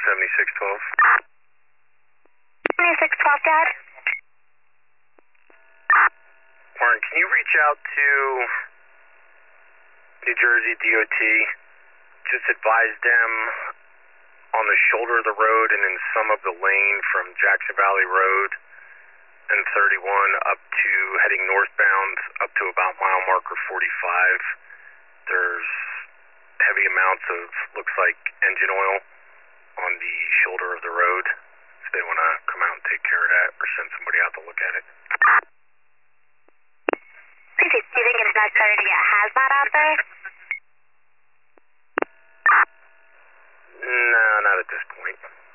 7612. 7612, Dad. Warren, can you reach out to New Jersey DOT? Just advise them on the shoulder of the road and in some of the lane from Jackson Valley Road and 31 up to heading northbound up to about mile marker 45. There's heavy amounts of, looks like, engine oil on the shoulder of the road. If they want to come out and take care of that or send somebody out to look at it. Do you think it's necessary to get hazmat out there? No, not at this point.